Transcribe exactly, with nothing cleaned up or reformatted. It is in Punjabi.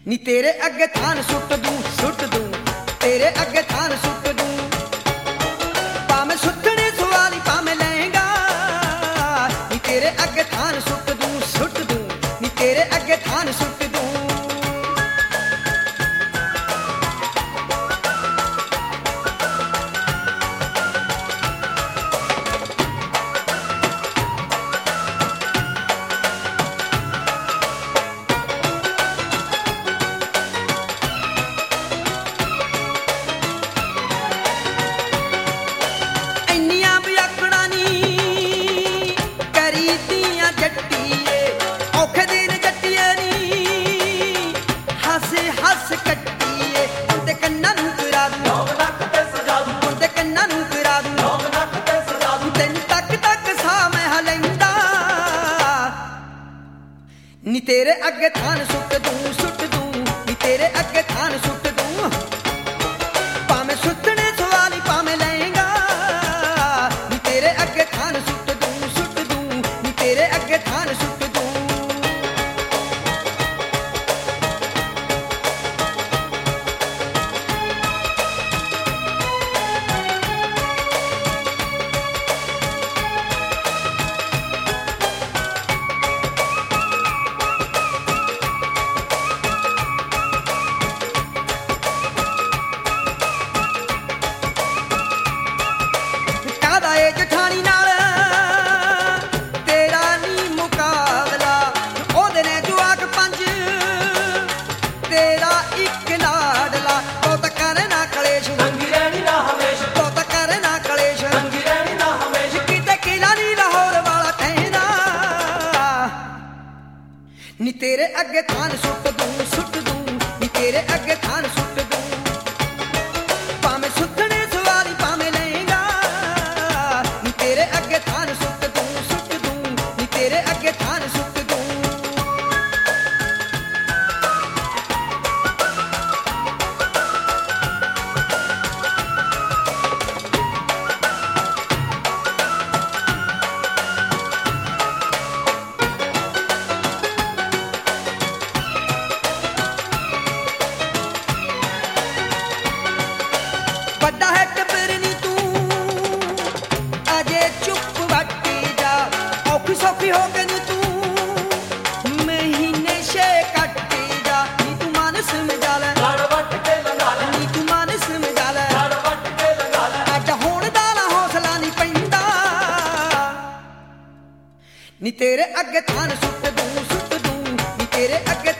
ਨੀ ਤੇਰੇ ਅੱਗੇ ਥਾਨ ਸੁੱਟ ਦੂੰ ਸੁੱਟ ਦੂੰ ਤੇਰੇ ਅੱਗੇ ਥਾਨ ਸੁੱਟ ਦੂੰ ਭਾਵੇਂ ਸੁੱਟਣੇ ਸਵਾਲੀ ਭਾਵੇਂ ਲਏਗਾ ਨੀ ਤੇਰੇ ਅੱਗੇ ਥਾਨ ਸੁੱਟ ਦੂੰ ਸੁੱਟ ਦੂੰ ਨੀ ਤੇਰੇ ਅੱਗੇ ਥਾਨ ਸੁੱਟ ਦੂੰ ਹੱਸ ਕੱਟੀਏ ਉਹਦੇ ਕੰਨਾਂ ਨੂੰ ਕਰਾ ਦੂੰ ਲੋਕ ਨੱਕ ਤੇ ਸਜਾ ਦੂੰ ਉਹਦੇ ਕੰਨਾਂ ਨੂੰ ਕਰਾ ਦੂੰ ਲੋਕ ਨੱਕ ਤੇ ਸਜਾ ਦੂੰ ਤੈਨੂੰ ਤੱਕ ਤੱਕ ਸਾਹ ਮੈਂ ਹਲੈਂਦਾ ਨੀ ਤੇਰੇ ਅੱਗੇ ਥਾਨ ਸੁੱਟ ਦੂੰ ਸੁੱਟ ਦੂੰ ਨੀ ਤੇਰੇ ਅੱਗੇ ਥਾਨ ਸੁੱਟ ਦੂੰ ਭਾਵੇਂ ਸੁੱਟਣੇ ਸਵਾਲੀ ਭਾਵੇਂ ਲਏਗਾ ਨੀ ਤੇਰੇ ਅੱਗੇ ਥਾਨ ਸੁੱਟ ਦੂੰ ਸੁੱਟ ਦੂੰ ਨੀ ਤੇਰੇ ਅੱਗੇ ਥਾਨ ਸੁੱਟ ਜਠਾਣੀ ਨਾਲ ਤੇਰਾ ਨੀ ਮੁਕਾਬਲਾ ਉਹਦੇ ਨੇ ਜਵਾਕ ਪੰਜ ਤੇਰਾ ਇੱਕ ਲਾਡਲਾ ਬਹੁਤ ਕਰੇ ਨਾ ਕਲੇਸ਼ ਰੰਗੀ ਰਹਿਣੀ ਨਾ ਹਮੇਸ਼ ਬਹੁਤ ਕਰੇ ਨਾ ਕਲੇਸ਼ ਰੰਗੀ ਰਹਿਣੀ ਨਾ ਹਮੇਸ਼ ਕਿਤੇ ਕਿਲਾ ਨੀ ਲਾਹੌਰ ਵਾਲਾ ਕਹਿਣਾ ਨੀ ਤੇਰੇ ਅੱਗੇ ਥਾਨ ਸੁੱਟ ਦੂੰ ਸੁੱਟ ਦੂੰ ਨੀ ਤੇਰੇ ਅੱਗੇ ਥਾਨ ਸੁੱਟ ਦੂੰ ਭਾਵੇਂ ਸੁੱਟਣੇ ਸਵਾਰੀ ਭਾਵੇਂ ਲਏਗਾ ਤੇਰੇ ਅੱਗੇ ਥਾਨ ਸੁੱਟ ਦੂੰ ਸੁੱਟ ਦੂੰ ਨੀ ਤੇਰੇ ਅੱਗੇ ਥਾਨ ਸੁੱਟ ਦੂੰ ਵੱਡਾ ਹੈ ਟੱਬਰ ਨੀ ਚੁੱਪ ਵੱਟੀ ਜਾ ਔਖੀ ਸੌਖੀ ਹੋ ਕੇ ਨੀ ਤੂੰ ਮਹੀਨੇ ਛੇ ਕੱਟੀ ਜਾ ਨੀ ਤੂੰ ਮਨ ਸਮਝਾ ਲੈ ਲੜ ਵੱਟ ਕੇ ਲੰਘਾ ਲੈ ਨੀ ਤੂੰ ਮਨ ਸਮਝਾ ਲੈ ਲੜ ਵੱਟ ਕੇ ਲੰਘਾ ਲੈ ਅੱਜ ਹੁਣ ਦਾ ਨਾ ਹੌਸਲਾ ਨੀ ਪੈਂਦਾ ਨੀ ਤੇਰੇ ਅੱਗੇ ਥਾਨ ਸੁੱਟ ਦੂੰ ਸੁੱਟ ਦੂੰ ਨੀ ਤੇਰੇ ਅੱਗੇ